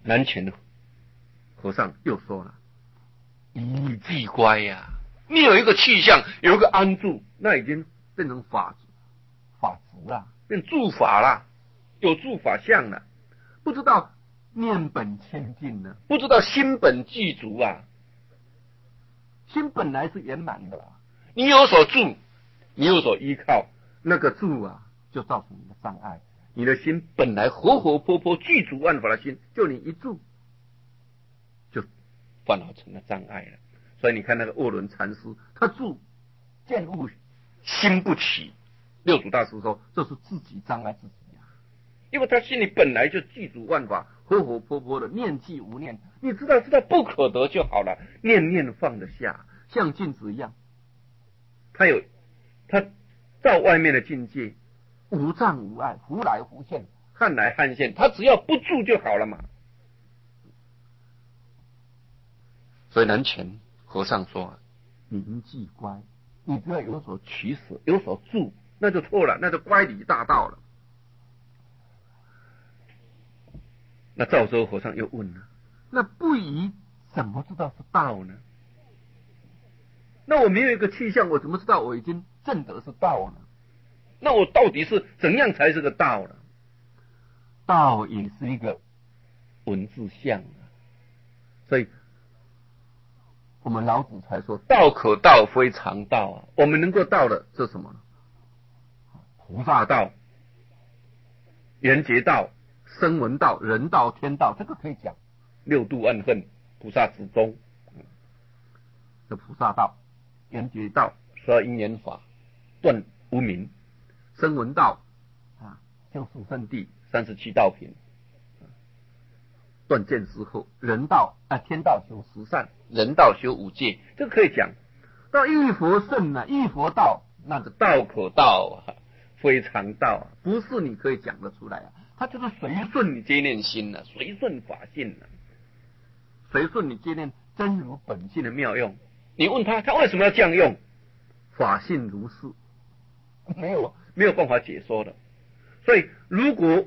南拳的和尚又说了：“以记乖呀，你有一个气象，有一个安住，那已经变成法执了，变住法了，有住法相了。不知道念本清净呢，不知道心本具足啊。心本来是圆满的啦，你有所住，你有所依靠，那个住啊，就造成你的障碍。你的心本来活活泼泼具足万法的心，就你一住，就烦恼成了障碍了。所以你看那个卧轮禅师，他住见物心不起，六祖大师说这是自己障碍自己啊，因为他心里本来就具足万法，活活泼泼的，念即无念，你知道不可得就好了，念念放得下，像镜子一样。他到外面的境界，无障无碍，忽来忽现，汉来汉现，他只要不住就好了嘛。所以南拳和尚说：“明记乖，你不要有所取舍，有所住，那就错了，那就乖离大道了。”那赵州和尚又问了：“那不疑怎么知道是道呢？那我没有一个气象，我怎么知道我已经证得是道呢？那我到底是怎样才是个道呢？道也是一个文字相啊，所以我们老子才说道可道非常道啊。我们能够道的是什么？菩萨道、圆觉道、声闻道、人道、天道，这个可以讲。六度暗恨，菩萨之中，这菩萨道、圆觉道、12因缘法、断无明、声闻道啊，修四圣谛、37道品，断见思后，人道天道修十善，人道修五戒，这个可以讲。到一佛圣啊，一佛道，那个道可道啊，非常道啊，不是你可以讲得出来啊。它就是随顺你接念心啊，随顺法性啊，随顺你接念真如本性的妙用。你问他为什么要这样用？法性如是，没有办法解说的。所以如果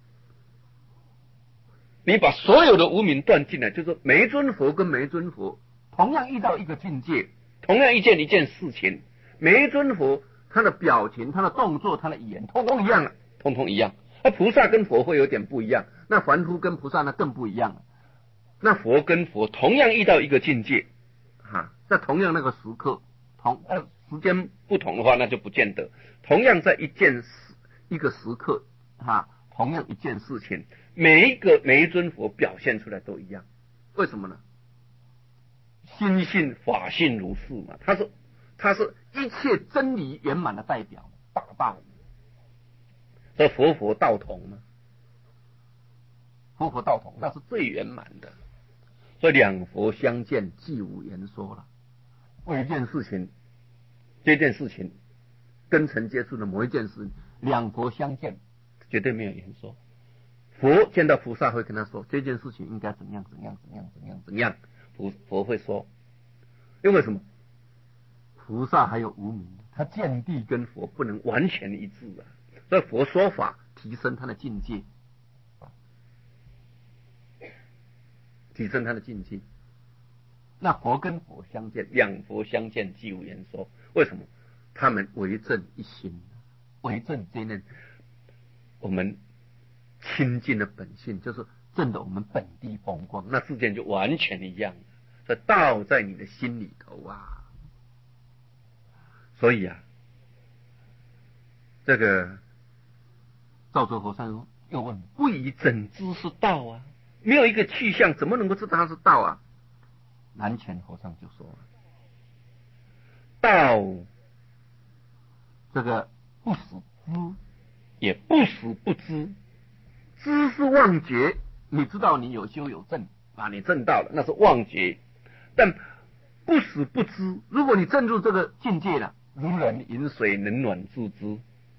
你把所有的无明断尽了，就是每一尊佛跟每一尊佛同样遇到一个境界，同样一件事情，每一尊佛他的表情、他的动作、他的语言，通通一样了，通通一样。那菩萨跟佛会有点不一样，那凡夫跟菩萨那更不一样了。那佛跟佛同样遇到一个境界，在同样那个时刻，时间不同的话，那就不见得。同样在一个时刻，同样一件事情，每一尊佛表现出来都一样。为什么呢？心性法性如是嘛，它是一切真理圆满的代表，大道。这佛道同嘛，佛道同，那是最圆满的。所以两佛相见，既无言说了。为一件事情，这件事情跟尘接触的某一件事，两佛相见，绝对没有言说。佛见到菩萨会跟他说这件事情应该怎样，佛会说。因为什么？菩萨还有无明，他见地跟佛不能完全一致啊，所以佛说法提升他的境界，那佛跟佛相见，两佛相见既无言说。为什么？他们为正一心，为正这念我们清净的本性，就是正的我们本地风光，那世界就完全一样了。所以道在你的心里头啊。所以啊，这个赵州和尚又问：不以怎知是道啊？没有一个气象，怎么能够知道它是道啊？南拳和尚就说了：道这个不使知，也不使不知。知是妄觉，你知道你有修有证啊，你证到了，那是妄觉。但不使不知，如果你证入这个境界了，如人饮水，冷暖自知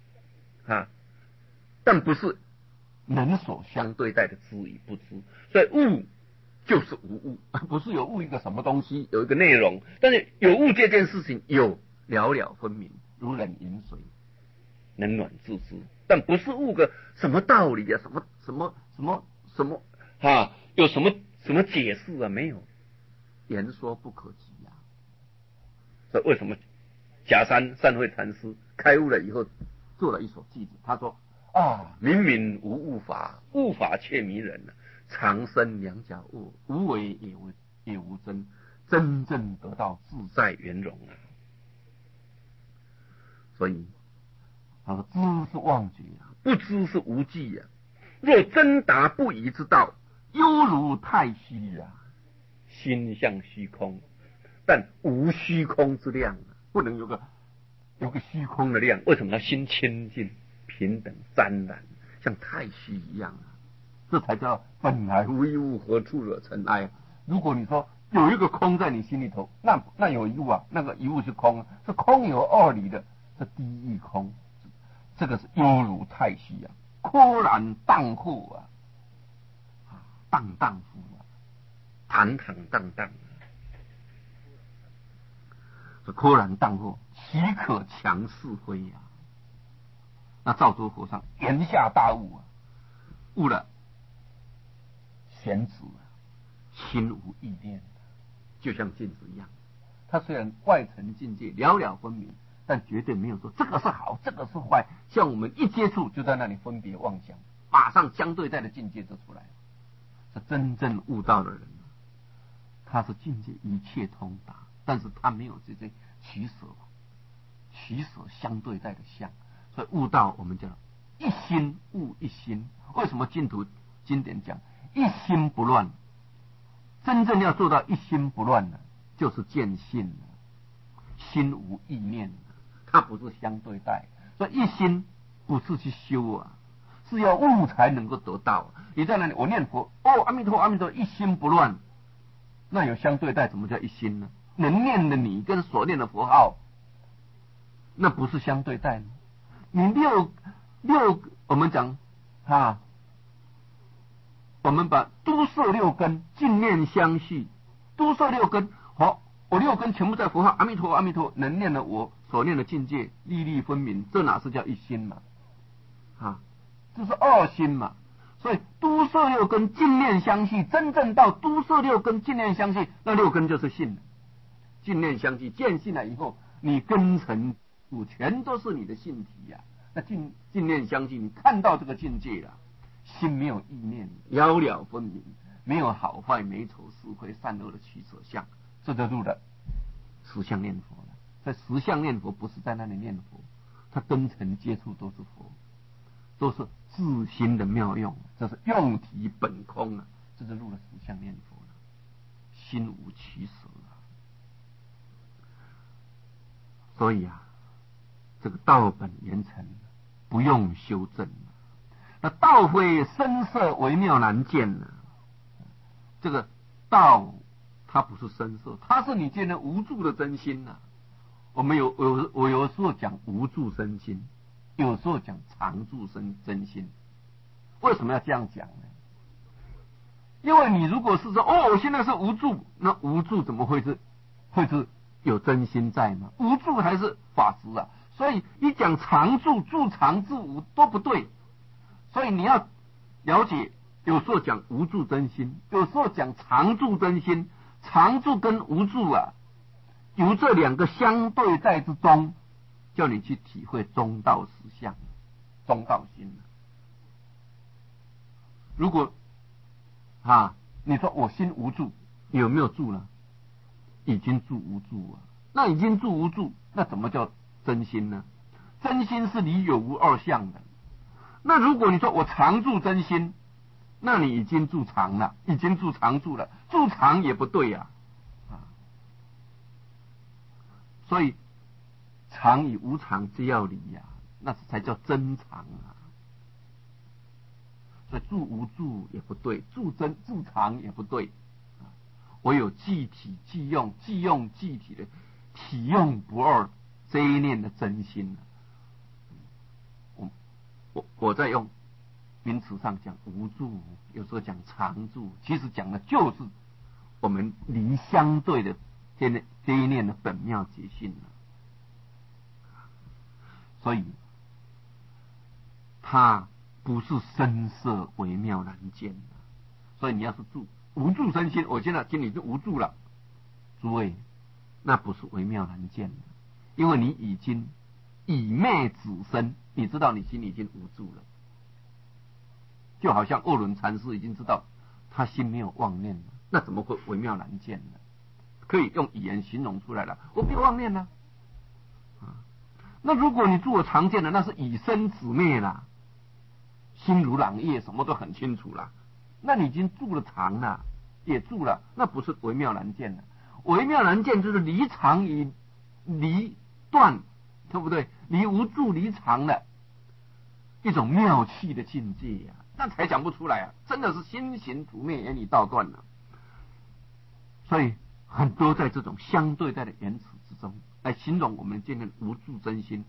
但不是能所相对待的知与不知。所以物就是无物，不是有物一个什么东西，有一个内容，但是有物这件事情有了了分明，如人饮水，冷暖自知。但不是物个什么道理啊，什么有什么解释啊？没有，言说不可及啊。所以为什么假善慧禅师开悟了以后做了一首偈子？他说啊，明明无物法，物法却迷人啊。长生两脚物，无为也无真，真正得到自在圆融啊。所以他说：“知是妄觉啊，不知是无记啊。若真达不疑之道，犹如太虚啊。心向虚空，但无虚空之量啊，不能有个虚空的量。为什么？心清净、平等、湛然，像太虚一样啊。这才叫本来无一物，何处惹尘埃。如果你说有一个空在你心里头，那有一物啊，那个一物是空，是空有二理的，是第一空。这个是犹如太虚啊，豁然荡豁啊，荡荡乎啊，坦坦荡荡啊，是豁然荡豁，岂可强是非啊？那赵州和尚言下大悟啊，悟了贤子啊，心无意念，就像镜子一样。他虽然外层境界了了分明，但绝对没有说这个是好，这个是坏。像我们一接触就在那里分别妄想，马上相对待的境界就出来了。是真正悟道的人，他是境界一切通达，但是他没有这些取舍相对待的相，所以悟道我们叫一心悟一心。为什么净土经典讲一心不乱？真正要做到一心不乱呢，就是见性了，心无意念，它不是相对待。所以一心不是去修啊，是要悟才能够得到。你在那里我念佛，阿弥陀佛阿弥陀佛，一心不乱，那有相对待，怎么叫一心呢？能念的你跟所念的佛号，那不是相对待吗？你六我们讲啊，我们把都摄六根净念相续，都摄六根，好，我六根全部在佛号阿弥陀佛阿弥陀佛，能念的我所念的境界粒粒分明，这哪是叫一心嘛？啊，这是二心嘛。所以都摄六根净念相续，真正到都摄六根净念相续，那六根就是性了。净念相续，见性了以后，你根尘全都是你的性体呀、那净念相续，你看到这个境界了，心没有意念，了了分明，没有好坏美丑是非善恶的取舍相，这就入了实相念佛了。所以实相念佛不是在那里念佛，他根尘接触都是佛，都是自心的妙用，这是用体本空啊，这就入了实相念佛了，心无取舍啊。所以啊，这个道本圆成，不用修正。那道非声色微妙难见呢？这个道它不是声色，它是你见的无住的真心呐。我有时候讲无住真心，有时候讲常住真心。为什么要这样讲呢？因为你如果是说我现在是无住，那无住怎么会是有真心在吗？无住还是法执啊。所以你讲常住、住常住无都不对。所以你要了解，有时候讲无住真心，有时候讲常住真心。常住跟无住啊，由这两个相对在之中，叫你去体会中道实相、中道心。如果你说我心无住，有没有住呢？已经住无住啊。那已经住无住，那怎么叫真心呢？真心是离有无二相的。那如果你说我常住真心，那你已经住常了，已经住常住了，住常也不对呀。所以常与无常皆要离呀，那才叫真常啊。所以住无住也不对，住常也不对。唯有即体即用，即用即体的体用不二这一念的真心。我在用名词上讲无住，有时候讲常住，其实讲的就是我们离相对的这一念的本妙觉性了。所以它不是声色微妙难见， 所以你要是无助身心，我现在心里就无助了。诸位，那不是微妙难见的，因为你已经以昧止身，你知道你心里已经无助了。就好像鄂伦禅师已经知道他心没有妄念了，那怎么会微妙难见呢？可以用语言形容出来了，我没有妄念呢。那如果你住了常见的，那是以身止灭啦，心如朗夜，什么都很清楚了。那你已经住了常了，也住了，那不是微妙难见了。微妙难见就是离常与离断，对不对？离无助离常的一种妙气的境界呀，那才讲不出来啊！真的是心行图灭，言语道断了。所以很多在这种相对待的言辞之中，来形容我们今天无助真心，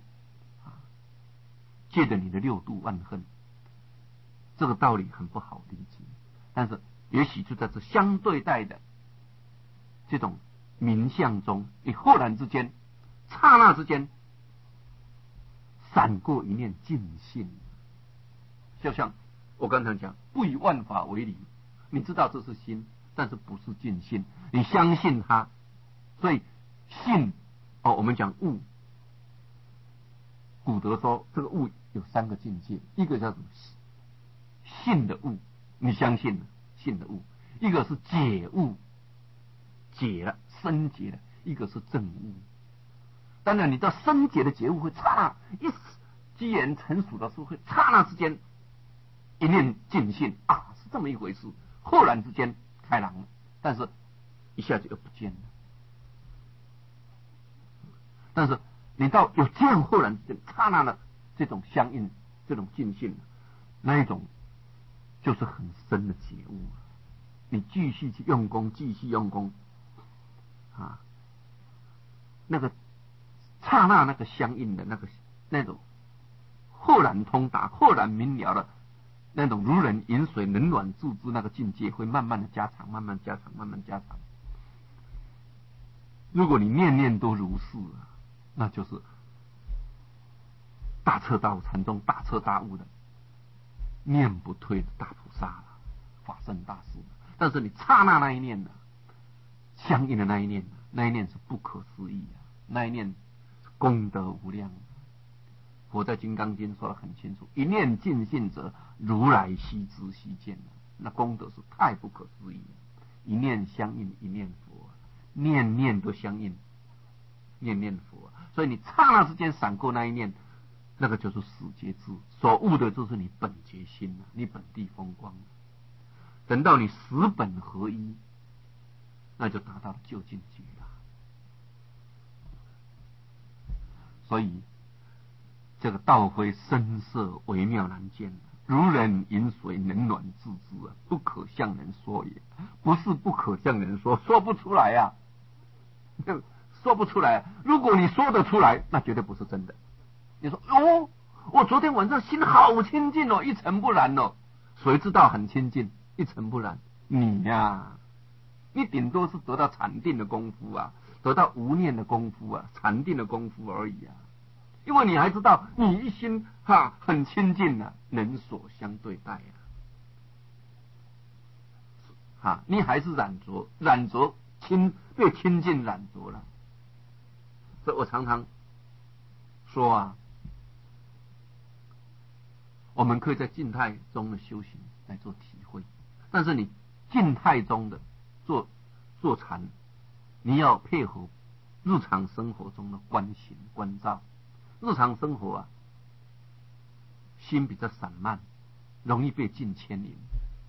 借着你的六度万恨，这个道理很不好理解。但是也许就在这相对待的这种名相中，你忽然之间、刹那之间闪过一念尽性，就像我刚才讲，不以万法为理，你知道这是心，但是不是尽性，你相信它，所以信我们讲悟，古德说这个悟有三个境界，一个叫做信的悟，你相信了信的悟；一个是解悟，解了深解了；一个是正悟。当然，你到深解的觉悟会刹那机缘成熟的时候，会刹那之间一念尽性啊，是这么一回事，忽然之间开朗了，但是一下子又不见了。但是你到有这样忽然之间刹那的这种相应、这种尽性，那一种就是很深的觉悟。你继续去用功，继续用功啊，那个刹那那个相应的那种豁然通达、豁然明了的那种如人饮水、冷暖自知那个境界，会慢慢的加长，慢慢加长，慢慢加长。如果你念念都如是，那就是大彻大悟禅宗大彻大悟的念不退的大菩萨了，法身大士。但是你刹那那一念呢，相应的那一念，那一念是不可思议的，那一念功德无量。佛在《金刚经》说得很清楚，一念尽性者，如来悉知悉见。那功德是太不可思议了。一念相应一念佛，念念都相应，念念佛。所以你刹那之间闪过那一念，那个就是始觉智，所悟的就是你本觉心，你本地风光。等到你十本合一，那就达到了究竟觉了。所以这个道非深色，微妙难见，如人饮水，冷暖自知，不可向人说也。不是不可向人说，说不出来啊，说不出来。如果你说得出来，那绝对不是真的。你说哦，我昨天晚上心好清净哦，一尘不染哦，谁知道很清净，一尘不染？你呀，你顶多是得到禅定的功夫啊，得到无念的功夫啊，禅定的功夫而已啊。因为你还知道你一心很亲近啊，人所相对待你还是染着被亲近染着了。所以我常常说啊，我们可以在静态中的修行来做体会，但是你静态中的做禅，你要配合日常生活中的观行观照。日常生活啊，心比较散漫，容易被境牵引，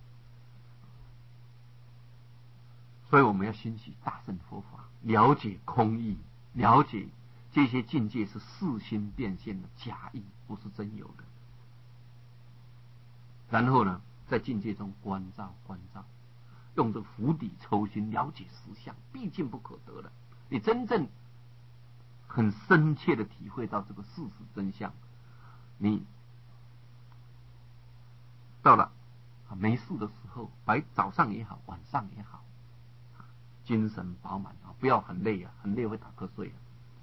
所以我们要欣喜大乘佛法，了解空义，了解这些境界是世心变现的假意，不是真有的。然后呢，在境界中观照，用这釜底抽薪，了解实相，毕竟不可得的。你真正很深切的体会到这个事实真相，你到了没事的时候，早上也好，晚上也好，精神饱满不要很累很累会打瞌睡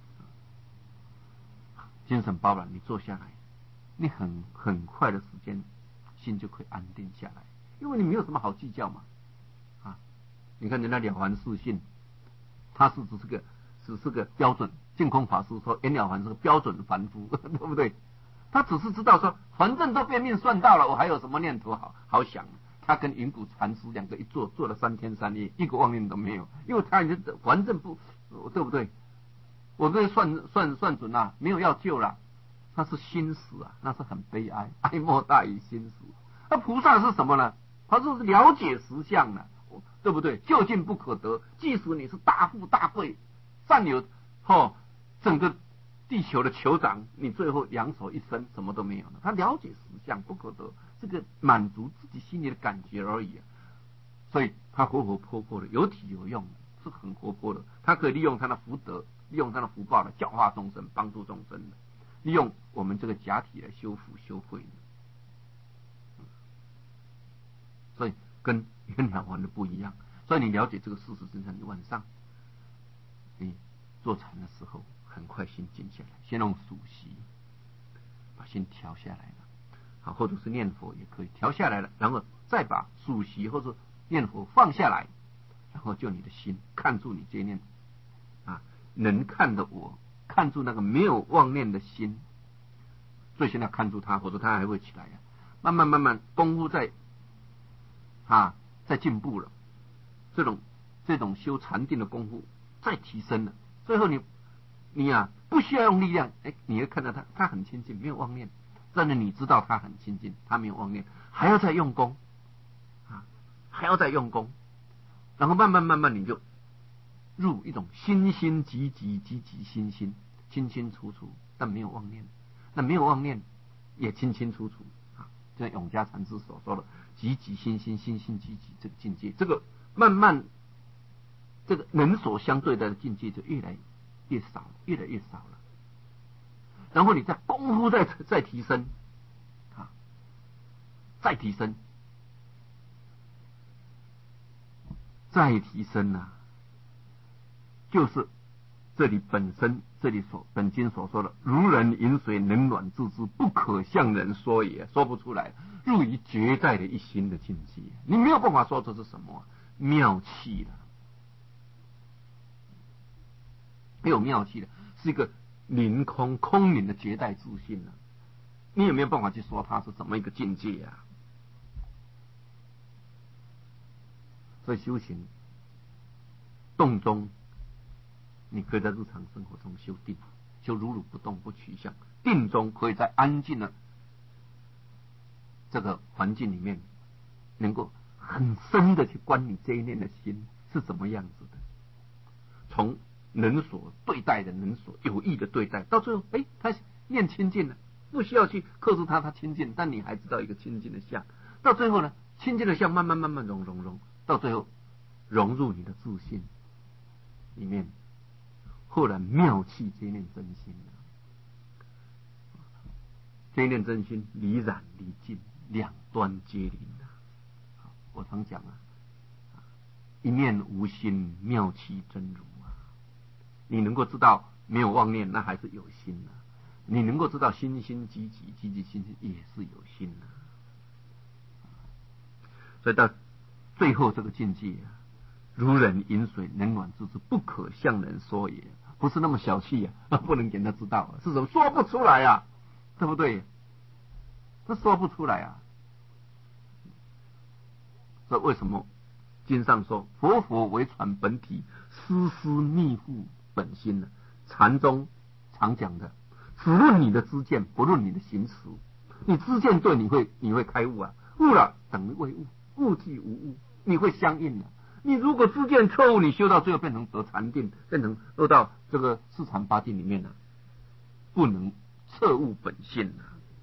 精神饱满，你坐下来，你很快的时间，心就可以安定下来，因为你没有什么好计较嘛， 你看人家了凡四训，他是只是个标准。净空法师说袁了凡是个标准凡夫，对不对？他只是知道说，反正都变命算到了，我还有什么念头好想？他跟云谷禅师两个一坐了3天3夜，一个妄念都没有，因为他已经反正不，对不对？我这算准了，没有要救了，那是心死啊，那是很悲哀，哀莫大于心死。那菩萨是什么呢？他是了解实相了，对不对？究竟不可得，即使你是大富大贵，占有整个地球的酋长，你最后两手一伸，什么都没有了。他了解实相不可得，这个满足自己心里的感觉而已啊。所以他活活泼泼的，有体有用，是很活泼的。他可以利用他的福德，利用他的福报来教化众生，帮助众生的，利用我们这个假体来修福修慧的。所以跟袁了凡的不一样。所以你了解这个事实真相，你晚上你坐禅的时候，很快心静下来，先用数息把心调下来了，好，或者是念佛也可以调下来了，然后再把数息或者念佛放下来，然后就你的心看住你这念啊，能看的我，看住那个没有妄念的心，所以现在看住它，否则它还会起来呀。慢慢功夫在进步了，这种修禅定的功夫再提升了，最后你不需要用力量，你会看到他很亲近，没有妄念，真的你知道他很亲近，他没有妄念，还要再用功还要再用功，然后慢慢你就入一种心心急急急急心心清清楚楚，但没有妄念，那没有妄念也清清楚楚就像永嘉禅师所说的急急心心心心急急这个境界，这个慢慢这个人所相对的境界就越来越少，越来越少了。然后你再功夫再提升再提升就是这里本经所说的如人饮水，冷暖自知，不可向人说也，说不出来，入于绝在的一心的境界，你没有办法说这是什么妙气的，没有妙气的，是一个凌空空灵的绝代自信你有没有办法去说它是怎么一个境界啊？所以修行动中，你可以在日常生活中修定，修如如不动不取相。定中可以在安静的这个环境里面，能够很深的去观你这一念的心是怎么样子的。从人所对待的，人所有意的对待，到最后，他念清净了，不需要去克制他清净，但你还知道一个清净的相。到最后呢，清净的相慢慢融，到最后融入你的自信里面，后来妙气这一念真心这一念真心离染离尽，两端皆灵我常讲一念无心，妙气真如你能够知道没有妄念，那还是有心你能够知道心心积极，积极心心也是有心所以到最后这个境界如人饮水，冷暖自知，不可向人说也，不是那么小气不能给他知道是什么？说不出来对不对？这说不出来所以为什么经上说佛为传本体，丝丝密护本心呢？禅宗常讲的，只论你的知见，不论你的行持。你知见对，你会开悟悟了等于为悟，悟即无悟，你会相应你如果知见错误，你修到最后变成得禅定，变成落到这个四禅八定里面不能彻悟本性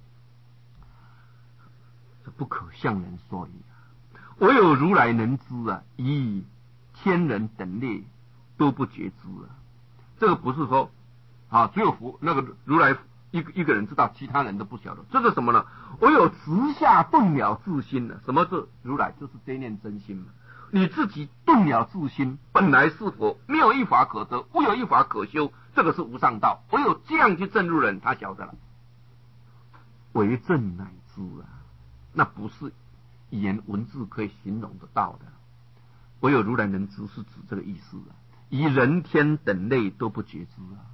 这不可向人说也唯有如来能知以天人等类都不觉知这个不是说只有佛那个如来一个人知道，其他人都不晓得。这是什么呢？唯有直下顿了自心什么是如来？就是这一念真心你自己顿了自心，本来是佛，没有一法可得，无有一法可修，这个是无上道。唯有这样去证入人，他晓得了。为证乃知那不是语言文字可以形容得到的。 唯有如来能知是指这个意思啊，以人天等类都不觉知啊。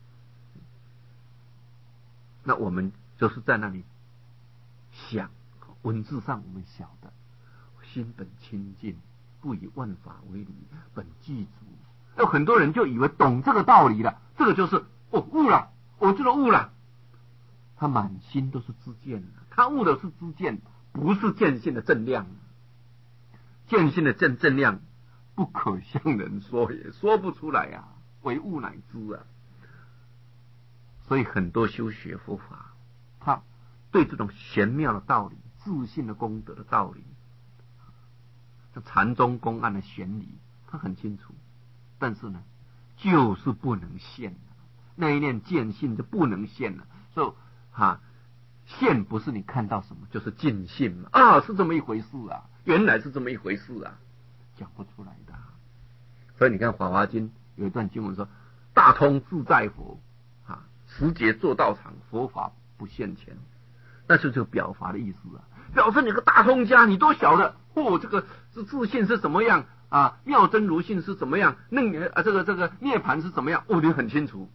那我们就是在那里想，文字上我们晓得，心本清净，不以万法为理，本具足。有很多人就以为懂这个道理了，这个就是悟了，我就是悟了。他满心都是知见，他悟的是知见，不是见性的正量。见性的正量不可向人说，也说不出来啊，唯悟乃知啊。所以很多修学佛法，他对这种玄妙的道理、自信的功德的道理，这禅宗公案的玄理，他很清楚，但是呢，就是不能现，那一念见性就不能现了。所以现不是你看到什么就是尽性嘛，是这么一回事啊，原来是这么一回事啊，讲不出来的。所以你看《法华经》有一段经文说：“大通自在佛，持节做道场，佛法不现前。”那是这个表法的意思啊，表示你个大通家，你都晓得这个自信是怎么样啊，妙真如性是怎么样，这个涅盘是怎么样，你很清楚。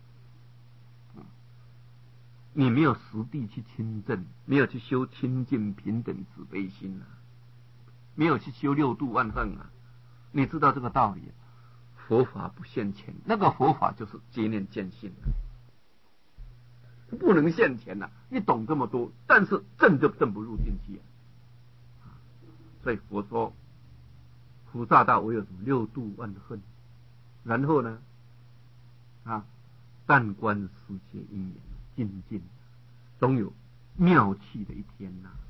你没有实地去亲证，没有去修清净平等慈悲心啊，没有去修六度万恨啊，你知道这个道理，佛法不现前，那个佛法就是接念见性不能现前你懂这么多，但是证就证不入进去所以佛说菩萨道唯有什么六度万恨，然后呢但观世界因缘精进，总有妙气的一天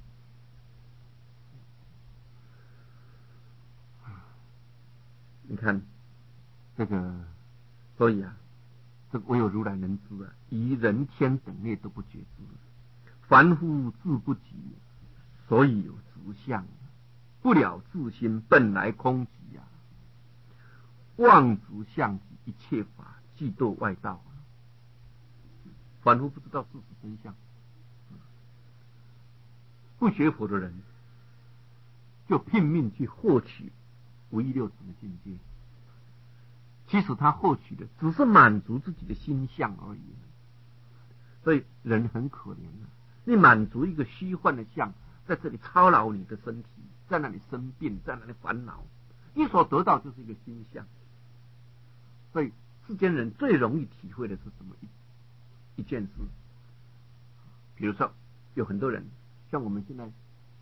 你看这个，所以这唯有如来能知以人天等类都不觉知。凡夫自不及，所以有执相，不了自心本来空寂妄执相即一切法既堕外道凡夫不知道事实真相，不学佛的人就拼命去获取无一六尘的境界，其实他获取的只是满足自己的心相而已。所以人很可怜你满足一个虚幻的相，在这里操劳你的身体，在那里生病，在那里烦恼，你所得到就是一个心相。所以世间人最容易体会的是什么一件事，比如说有很多人像我们现在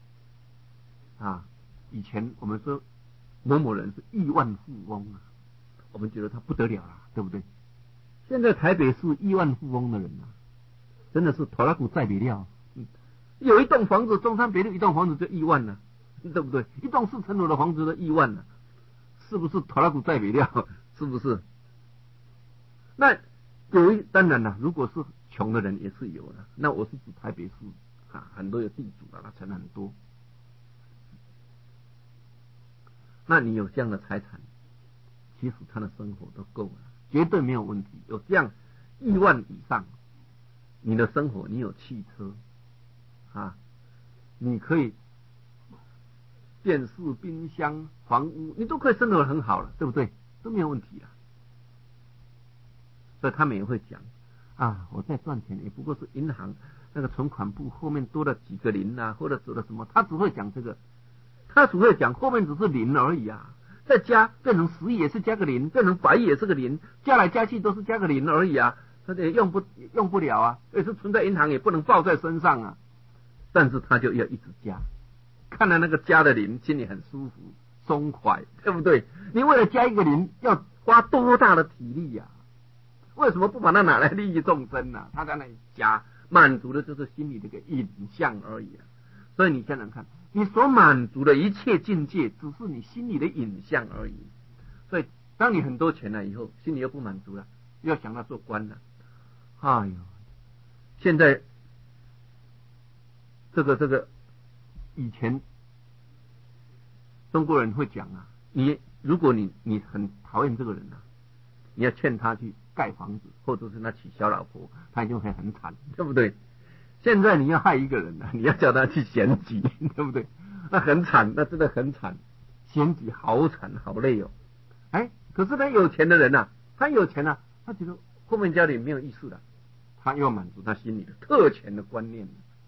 以前我们说某某人是亿万富翁我们觉得他不得了了，对不对？现在台北市亿万富翁的人真的是拖拉骨载不了。有一栋房子，中山北路一栋房子就亿万了，对不对？一栋4层楼的房子都亿万了，是不是拖拉骨载不了？是不是？那当然了，如果是穷的人也是有的。那我是指台北市很多有地主他钱很多。那你有这样的财产，其实他的生活都够了，绝对没有问题。有这样亿万以上，你的生活，你有汽车你可以电视、冰箱、房屋，你都可以生活很好了，对不对？都没有问题了。所以他们也会讲我在赚钱，也不过是银行那个存款簿后面多了几个零或者多了什么，他只会讲这个，他只会讲后面只是零而已再加变成10亿也是加个零，变成100亿也是个零，加来加去都是加个零而已他也用不了也是存在银行也不能抱在身上但是他就要一直加，看到那个加的零心里很舒服松快，对不对？你为了加一个零要花多大的体力为什么不把它拿来利益众生他在那里加，满足的就是心里的一个影像而已所以你想想看，你所满足的一切境界只是你心里的影像而已。所以当你很多钱了以后，心里又不满足了，又要想到做官了。现在这个以前中国人会讲如果你很讨厌这个人你要劝他去盖房子，或者是他娶小老婆，他就会很惨，对不对？现在你要害一个人你要叫他去选举，对不对？那很惨，那真的很惨。 贤己好惨好累哦。哎，可是呢，有钱的人呐，他有钱了，他觉得后面家里没有意思了，他又要满足他心里的特权的观念，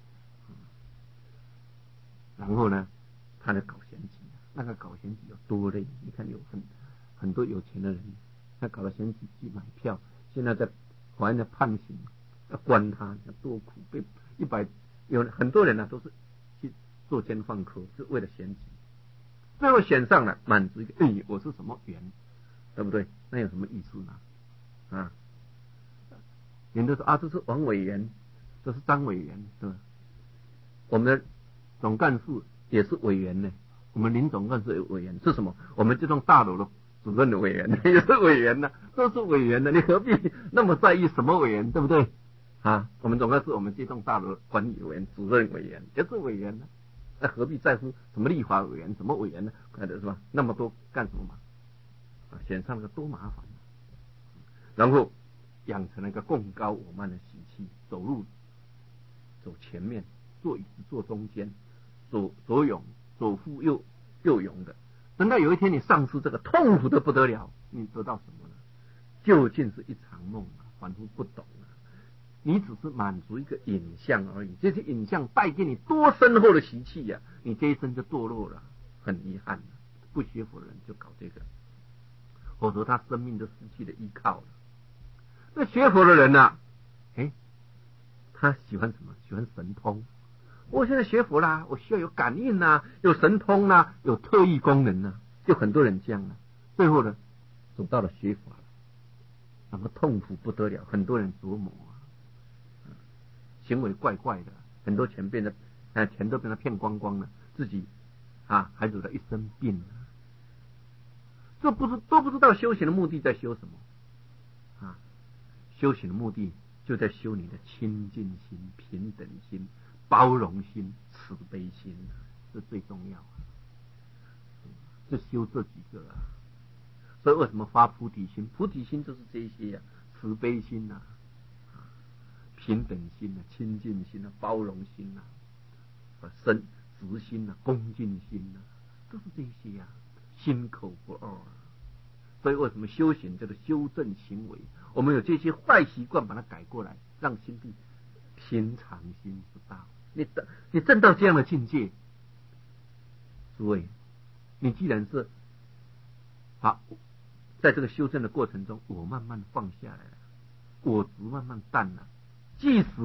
然后呢，他就搞贤己，那个搞贤己有多累？你看有很多有钱的人，他搞了贤己去买票，现在在法院的判刑要关他，要多苦，被有很多人呢都是去作奸犯科，是为了贤己，最后选上了，满足一个我是什么员，对不对？那有什么意思呢？啊，人都说啊，这是王委员，这是张委员，对吧？我们的总干事也是委员呢，我们林总干事委员是什么？我们这栋大楼的主任的委员也是委员呢，都是委员的，你何必那么在意什么委员，对不对？啊，我们总干事我们这栋大楼的管理委员、主任委员也是委员呢，那何必在乎什么立法委员、什么委员呢？是吧？那么多干什么嘛？啊，选上了多麻烦，然后养成了一个共高我慢的习气，走路走前面，坐椅子坐中间，左勇左富右勇的。等到有一天你丧失这个，痛苦的不得了，你得到什么呢？究竟是一场梦啊，反复不懂啊。你只是满足一个影像而已，这些影像带给你多深厚的习气呀，你这一生就堕落了，很遗憾。不学佛的人就搞这个，否则他生命就失去了依靠了。那学佛的人呢？他喜欢什么？喜欢神通。我现在学佛啦，我需要有感应啊，有神通啊，有特异功能啊，就很多人这样啊。最后呢，走到了学法了，那么痛苦不得了，很多人琢磨啊，行为怪怪的，很多钱都被他骗光光了，自己啊还惹了一身病啊。都不知道修行的目的在修什么啊？修行的目的就在修你的清净心、平等心、包容心、慈悲心，这最重要啊！就修这几个啊。所以为什么发菩提心？菩提心就是这些呀、慈悲心啊，平等心啊，清净心啊，包容心啊，直心啊，恭敬心啊，都是这些啊，心口不二啊。所以为什么修行叫做修正行为？我们有这些坏习惯，把它改过来，让心地平常心不大。你证到这样的境界，诸位，你既然是好，在这个修正的过程中，我慢慢放下来了，我执慢慢淡了。即使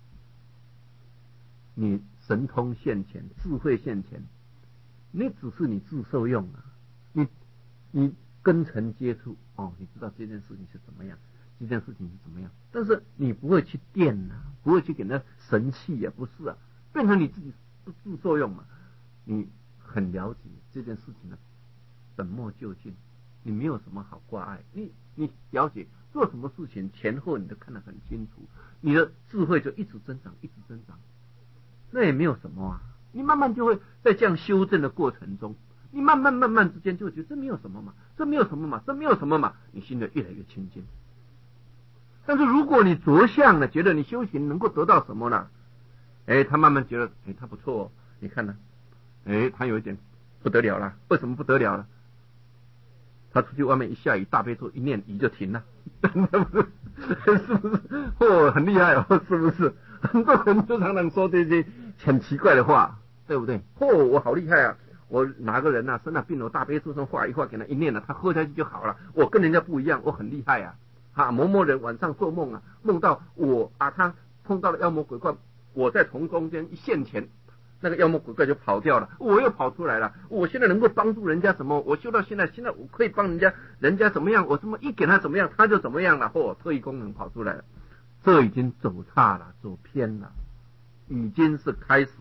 你神通现前，智慧现前，那只是你自受用啊。你跟尘接触你知道这件事情是怎么样，这件事情是怎么样，但是你不会去电啊，不会去给那神气呀，不是啊，变成你自己自受用嘛。你很了解这件事情的本末究竟，你没有什么好挂碍，你了解做什么事情前后你都看得很清楚，你的智慧就一直增长，一直增长，那也没有什么啊。你慢慢就会在这样修正的过程中，你慢慢之间就觉得这没有什么嘛，这没有什么嘛，这没有什么嘛，你心里越来越清净。但是如果你着相了，觉得你修行能够得到什么呢？他慢慢觉得他不错哦，你看呢，他有一点不得了了。为什么不得了了？他出去外面一下雨，大悲咒一念，雨就停了，是不是？很厉害哦，是不是？很多人就常常说这些很奇怪的话，对不对？我好厉害啊！我哪个人生了病了，我大悲咒上画一画给他一念了，他喝下去就好了。我跟人家不一样，我很厉害啊！某人晚上做梦梦到我他碰到了妖魔鬼怪，我在从中间一现前，那个妖魔鬼怪就跑掉了，我又跑出来了。我现在能够帮助人家什么？我修到现在我可以帮人家怎么样？我这么一给他怎么样，他就怎么样了。特异功能跑出来了，这已经走差了，走偏了，已经是开始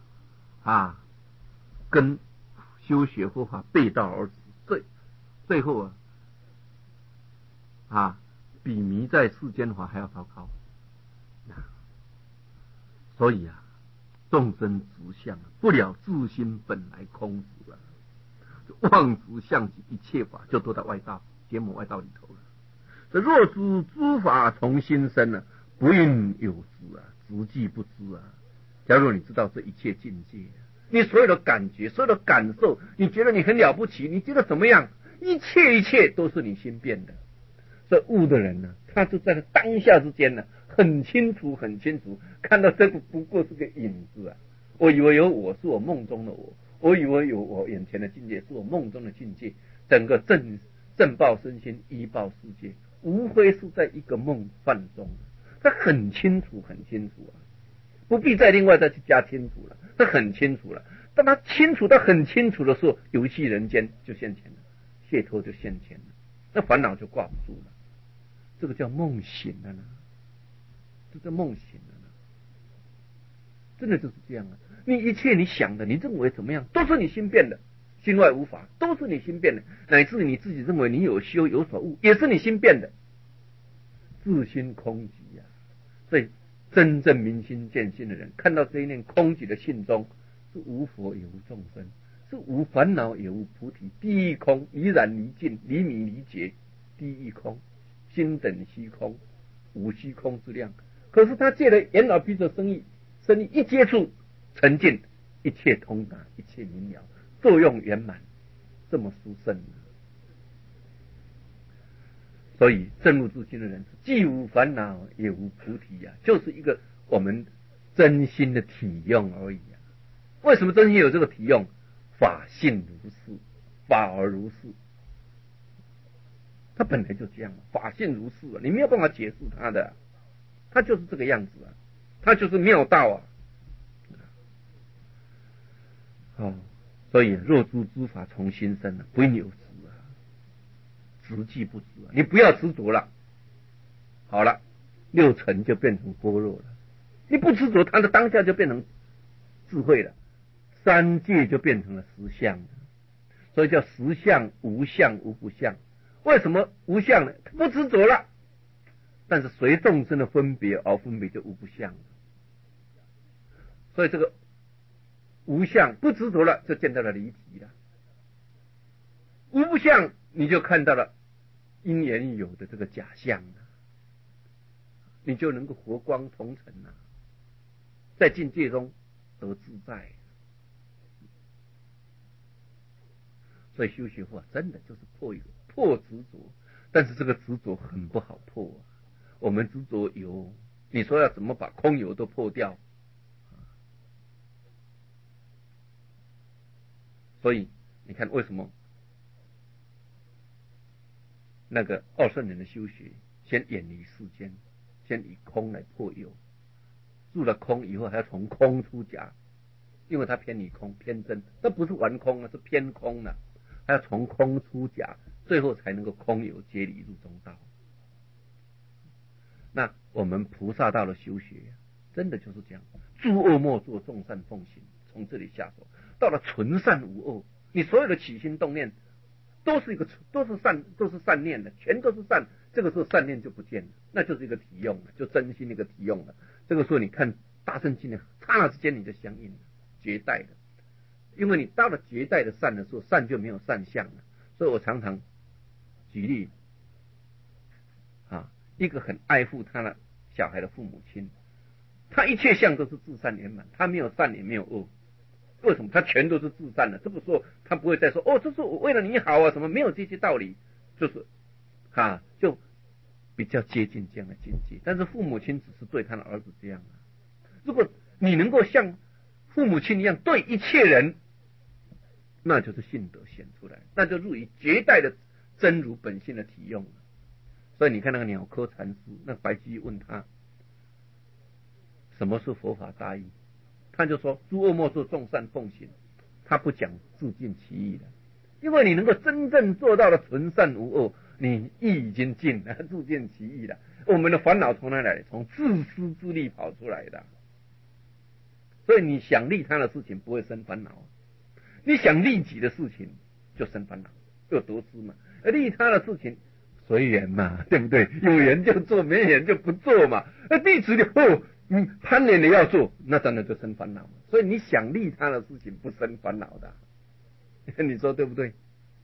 跟修学佛法背道而驰，最后比迷在世间法还要糟糕。所以众生执相不了自心本来空执了，妄执相即一切法就都在外道结魔外道里头了。这若知诸法从心生不应有执执即不知假如你知道这一切境界你所有的感觉，所有的感受，你觉得你很了不起，你觉得怎么样？一切都是你心变的。这悟的人呢，他就在当下之间呢，很清楚看到这个不过是个影子啊。我以为有我，是我梦中的我以为有我眼前的境界，是我梦中的境界。整个正报身心，依报世界，无非是在一个梦幻中。他很清楚啊，不必再另外再去加清楚了，他很清楚了。当他清楚到很清楚的时候，游戏人间就现前了，解脱就现前了，那烦恼就挂不住了。这个叫梦醒了呢，这叫梦醒了呢，真的就是这样啊！你一切你想的，你认为怎么样，都是你心变的，心外无法，都是你心变的，乃至你自己认为你有修有所悟，也是你心变的，自心空寂啊！所以真正明心见性的人，看到这一念空寂的性中，是无佛也无众生，是无烦恼也无菩提，第一空，怡然离尽，离迷离结，第一空，心等虚空，无虚空之量。可是他借了眼耳鼻舌身意一接触沉静，一切通达，一切明了，作用圆满，这么殊胜。所以正入自心的人是既无烦恼也无菩提啊，就是一个我们真心的体用而已啊。为什么真心有这个体用？法性如是，法而如是，它本来就这样，法性如是啊，你没有办法解释它的，它就是这个样子啊，它就是妙道啊。所以若诸诸法从心生啊，不应有执啊，执即不执啊，你不要执着了，好了，六尘就变成般若了，你不执着，它的当下就变成智慧了，三界就变成了实相了，所以叫实相无相无不相。为什么无相呢？不执着了，但是随众生的分别而分别就无不相了。所以这个无相不执着了，就见到了离体了；无不相，你就看到了因缘有的这个假象了，你就能够佛光同尘了，在境界中得自在。所以修学法真的就是破执着，但是这个执着很不好破啊。我们执着有，你说要怎么把空有都破掉？所以你看为什么那个二圣人的修学，先远离世间，先以空来破有，入了空以后还要从空出假，因为他偏离空偏真，那不是完空了，是偏空了，还要从空出假，最后才能够空有皆离入中道。那我们菩萨道的修学真的就是这样，诸恶莫作，众善奉行，从这里下手，到了纯善无恶，你所有的起心动念都是善念的，全都是善，这个时候善念就不见了，那就是一个体用了，就真心的一个体用了。这个时候你看大圣经的刹那之间你就相应了，绝代的，因为你到了绝代的善的时候，善就没有善相了。所以我常常举例一个很爱护他的小孩的父母亲，他一切相都是至善圆满，他没有善也没有恶。为什么？他全都是至善的。这个时候他不会再说这是我为了你好啊什么，没有这些道理，就是就比较接近这样的境界。但是父母亲只是对他的儿子这样啊。如果你能够像父母亲一样对一切人，那就是性德显出来，那就入于绝代的真如本性的体用了。所以你看那个鸟窠禅师，那白居易问他什么是佛法大义，他就说诸恶莫作，众善奉行，他不讲自尽其意的，因为你能够真正做到了纯善无恶，你意已经尽了，自尽其意了。我们的烦恼从哪来？从自私自利跑出来的。所以你想利他的事情不会生烦恼，你想利己的事情就生烦恼，就得失嘛。而利他的事情随缘嘛，对不对？有缘就做，没缘就不做嘛。那弟子的攀缘的要做，那当然就生烦恼嘛。所以你想利他的事情不生烦恼的，你说对不对？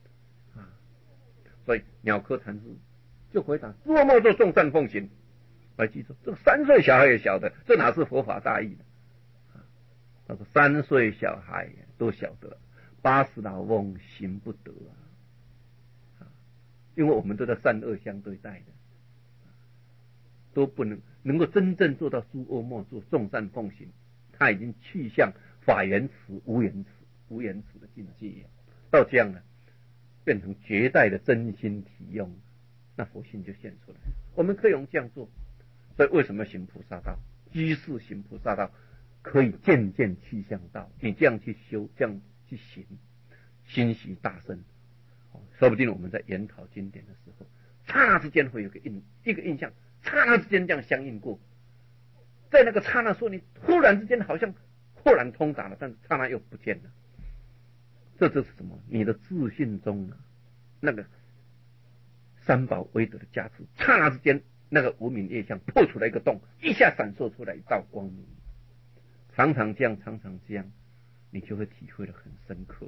所以鸟窠禅师就回答：诸恶莫作，众善奉行。白居易说：这个3岁小孩也晓得，这哪是佛法大义呢？ 他说3岁小孩都晓得，80老翁行不得啊，因为我们都在善恶相对待的，都不能够真正做到诸恶莫作，众善奉行，他已经去向法言辞、无言辞的境界，到这样呢，变成绝代的真心体用，那佛性就现出来。我们可以用这样做，所以为什么行菩萨道？居士行菩萨道，可以渐渐去向道。你这样去修，这样去行，心习大圣，说不定我们在研讨经典的时候，刹那之间会有一个印象，刹那之间这样相应过，在那个刹那说，你突然之间好像豁然通达了，但是刹那又不见了。这就是什么？你的自信中呢，那个三宝威德的加持，刹那之间那个无明业相破出来一个洞，一下闪烁出来一道光明。常常这样，你就会体会得很深刻。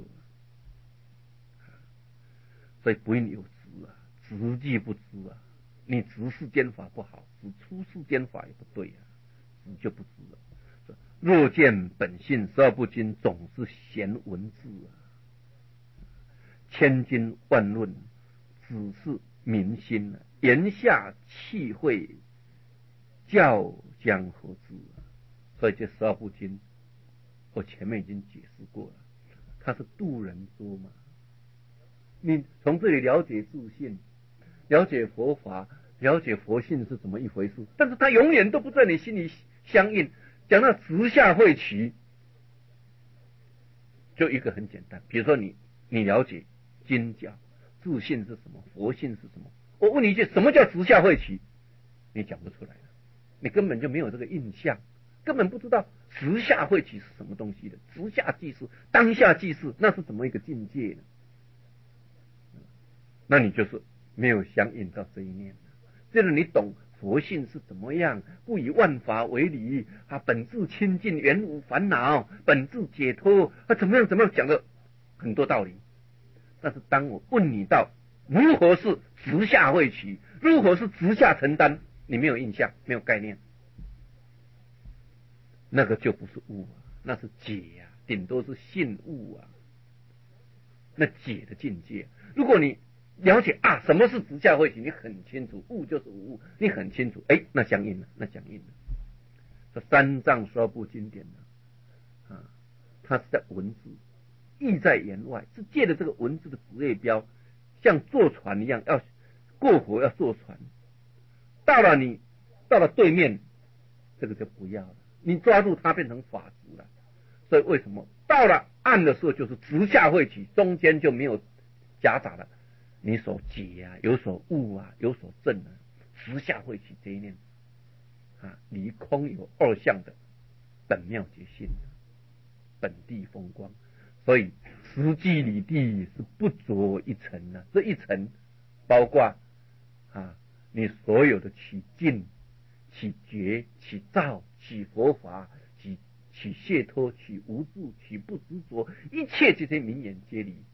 所以不应有执啊，执即不知啊。你执世间法不好，执出世间法也不对啊，执就不知了。若见本性，12部经总是闲文字啊，千经万论只是民心啊，言下气会教将何之啊？所以这12部经，我前面已经解释过了，它是渡人说嘛。你从这里了解自信，了解佛法，了解佛性是怎么一回事，但是它永远都不在你心里相应。讲到直下会齐，就一个很简单，比如说你了解经教，自信是什么，佛性是什么，我问你一句，什么叫直下会齐？你讲不出来了，你根本就没有这个印象，根本不知道直下会齐是什么东西的。直下即是当下即是，那是怎么一个境界呢？那你就是没有相应到这一念。就是你懂佛性是怎么样，不以万法为理啊，本质清净，原无烦恼，本质解脱啊，怎么样讲的很多道理。但是当我问你到如何是直下会齐，如何是直下承担，你没有印象，没有概念，那个就不是悟啊，那是解啊，顶多是信悟啊，那解的境界。如果你了解啊，什么是直下会齐，你很清楚，悟就是无悟，你很清楚，那相应了。这三藏12部经典呢，它是在文字，意在言外，是借着这个文字的职业标，像坐船一样，要过河要坐船，到了对面，这个就不要了，你抓住它变成法执了。所以为什么到了岸的时候就是直下会齐，中间就没有夹杂了。你所解啊，有所悟啊，有所证啊，直下会齐这一念啊，离空有二相的本妙觉性，本地风光。所以实际理地是不着一层啊，这一层包括你所有的起净、起觉、起照、起佛法、起解脱、起无助、起不执着，一切这些名言皆离。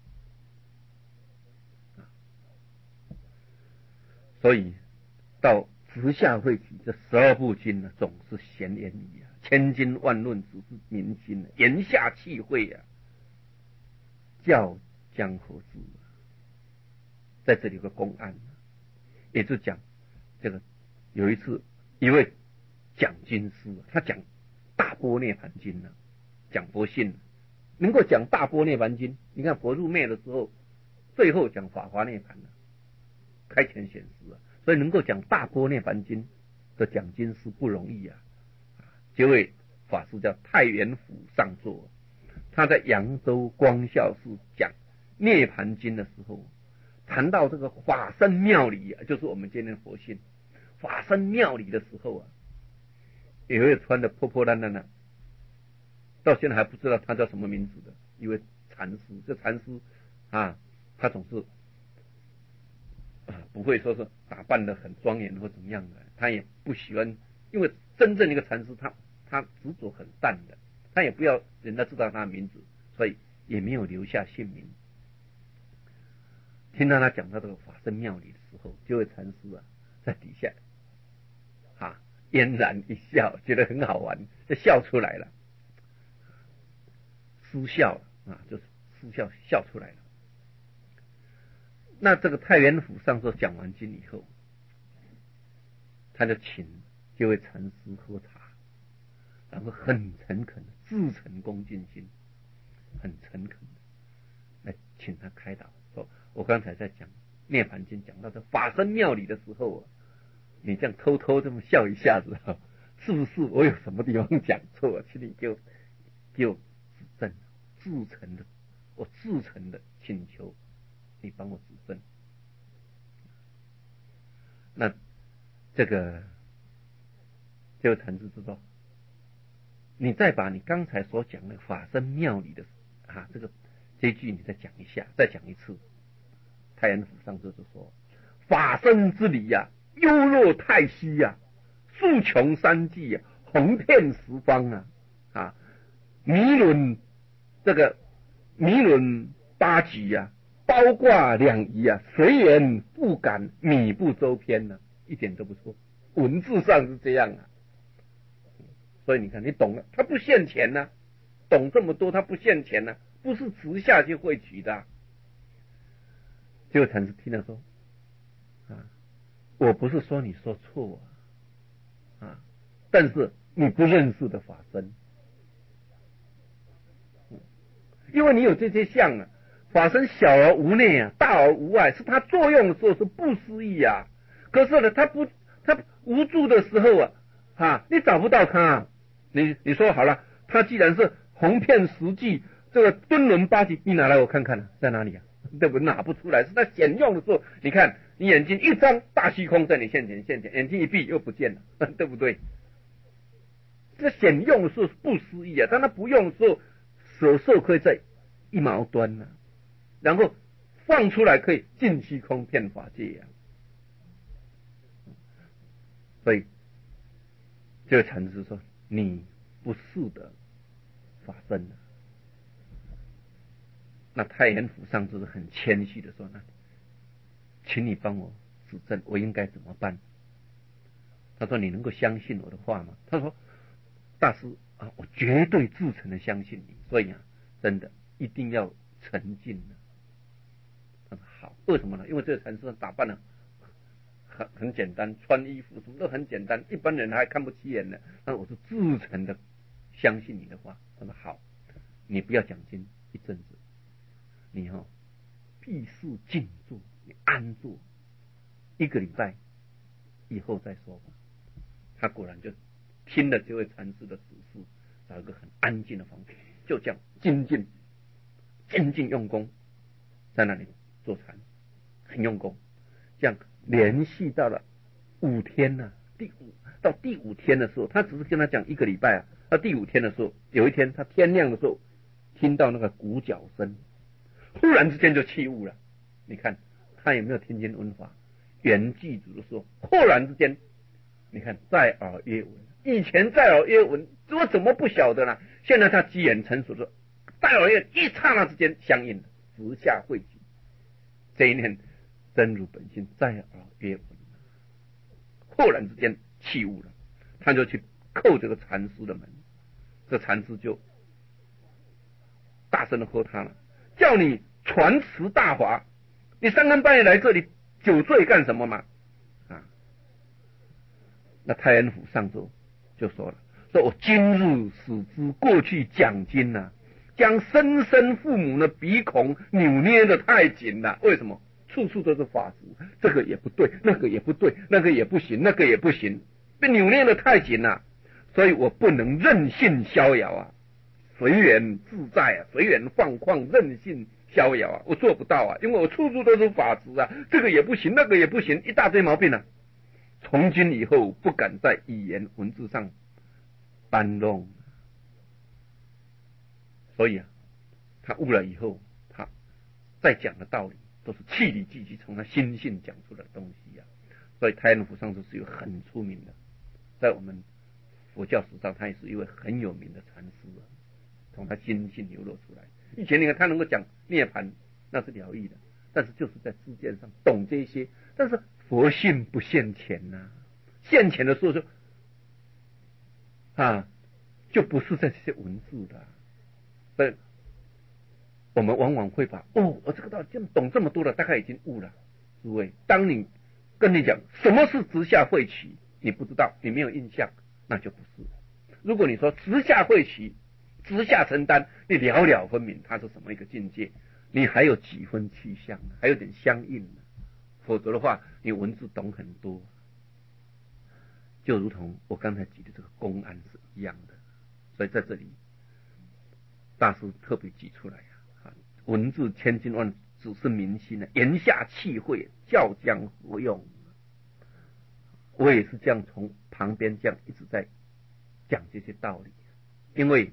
所以到直下会齐这12部经呢，总是闲言语啊，千经万论只是民心，言下气会啊，教将何之啊？在这里有个公案，也就讲这个有一次一位讲经师，他讲大般涅盘经呢，讲佛性，能够讲大般涅盘经，你看佛入灭的时候，最后讲法华涅盘了，开前显示啊，所以能够讲大般涅盘经的讲经师不容易啊。这位法师叫太原府上座，他在扬州光孝寺讲涅盘经的时候，谈到这个法身妙理啊，就是我们今天佛性法身妙理的时候啊，有一位穿的破破烂烂的，到现在还不知道他叫什么名字的一位禅师。这禅师他总是不会说是打扮的很庄严或怎么样的，他也不喜欢，因为真正一个禅师他执着很淡的，他也不要人家知道他的名字，所以也没有留下姓名。听到他讲到这个法身妙理的时候，这位禅师在底下嫣然一笑，觉得很好玩，就笑出来了。 失效了啊，就是失效笑出来了。那这个太原府上座讲完经以后，他就请这位禅师喝茶，然后很诚恳的至诚恭敬心，很诚恳的来请他开导。说我刚才在讲涅盘经讲到这法身妙理的时候，你这样偷偷这么笑一下子，是不是我有什么地方讲错？请你给我指正，我至诚的请求你帮我指正。那这个禅师知道，你再把你刚才所讲的法身妙理的这一句你再讲一下，再讲一次。太原府上座就说：法身之理呀，幽若太虚呀，数穷三际呀，宏遍十方啊，弥伦八极呀，包挂两仪啊，随缘不敢，米不周偏一点都不错。文字上是这样所以你看，你懂了，他不现钱懂这么多，他不现钱不是直下去会取的。结果禅师听了说：我不是说你说错但是你不认识的法身，因为你有这些相法身小而无内大而无外，是它作用的时候是不思议可是呢，它无助的时候你找不到它你说好了，它既然是宏遍十际，这个敦伦八极，你拿来我看看在哪里对不对？拿不出来，是它显用的时候，你看你眼睛一张，大虚空在你现前，眼睛一闭又不见了，对不对？这显用的时候是不思议但它不用的时候，手受可以在一毛端然后放出来可以尽虚空遍法界所以这个禅师说：你不是的法身那太原府上就是很谦虚的说：请你帮我指正，我应该怎么办？他说：你能够相信我的话吗？他说：大师我绝对至诚的相信你，所以真的一定要沉静他说：好，为什么呢？因为这个禅师打扮很简单，穿衣服什么都很简单，一般人还看不起眼呢。那我是至诚的相信你的话。他说：好，你不要讲经一阵子，你必是静坐，你安坐1个礼拜以后再说吧。他果然就听了这位禅师的指示，找一个很安静的房间，就这样精进用功，在那里坐禅，很用功，这样连续到了5天到第五天的时候，他只是跟他讲1个礼拜到第5天的时候，有一天他天亮的时候，听到那个鼓角声，忽然之间就起悟了。你看他有没有听经闻法？原句子的说，忽然之间，你看在耳曰闻，以前在耳曰闻，我怎么不晓得呢？现在他机缘成熟说，在耳曰一刹那之间相应了，直下汇集。这一念真如本性，在耳曰闻，忽然之间起悟了，他就去叩这个禅师的门，这禅师就大声的喝他了，叫你传持大法，你3更半夜来这里酒醉干什么嘛？那太原府上座就说了，说我今日始知过去讲经将生身父母的鼻孔扭捏的太紧了。为什么？处处都是法执，这个也不对，那个也不对，那个也不行，那个也不行，被扭捏的太紧了，所以我不能任性逍遥随缘自在随缘放旷，任性逍遥我做不到因为我处处都是法执这个也不行，那个也不行，一大堆毛病从今以后不敢在语言文字上搬弄。所以他悟了以后，他再讲的道理都是气理具体从他心性讲出的东西所以太原府上师是一个很出名的，在我们佛教史上他也是一位很有名的禅师从他心性流露出来。以前你看他能够讲涅槃，那是了义的，但是就是在知见上懂这些，但是佛性不现前现前的时候就不是在这些文字的，所以我们往往会把我这个道理懂这么多了，大概已经悟了。诸位，当你跟你讲什么是直下慧起，你不知道，你没有印象，那就不是。如果你说直下慧起，直下承担，你了了分明，它是什么一个境界？你还有几分气象，还有点相应，否则的话，你文字懂很多，就如同我刚才举的这个公案是一样的。所以在这里，大师特别举出来文字千金万只是民心言下气会，教将何用？我也是这样从旁边这样一直在讲这些道理，因为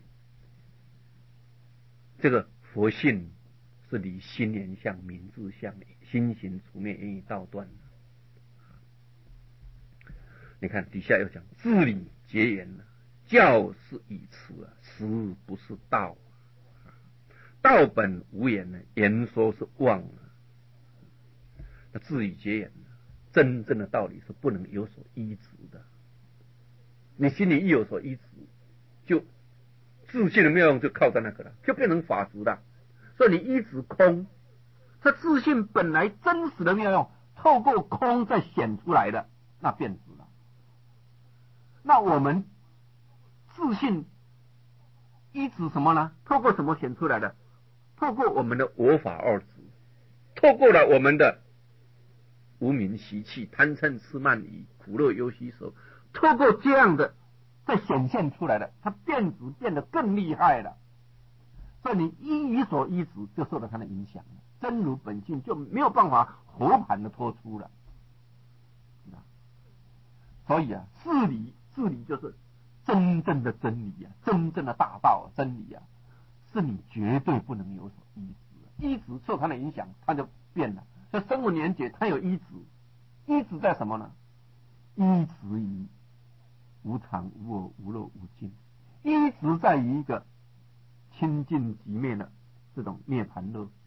这个佛性是离心言相、名字相、心行除灭、言语道断。你看底下又讲至理结言了，教是以词实不是道，道本无言呢，言说是妄。那至理结言，真正的道理是不能有所依止的。你心里一有所依止，就自信的妙用就靠在那个了，就变成法执了。所以你依止空，这自信本来真实的妙用，透过空再显出来的，那变质了。那我们自信依止什么呢？透过什么显出来的？透过我们的我法二执，透过了我们的无明习气、贪嗔痴慢疑、苦乐忧喜舍，透过这样的再显现出来的，它变质变得更厉害了。所以你依于所依止，就受到它的影响了，真如本性就没有办法活盘的脱出了。所以自理就是真正的真理真正的大道真理是你绝对不能有所依止，依止受它的影响，它就变了。所以声闻缘觉它有依止，依止在什么呢？依止于无常无我无漏无尽，依止在于一个清净寂灭的这种涅槃乐，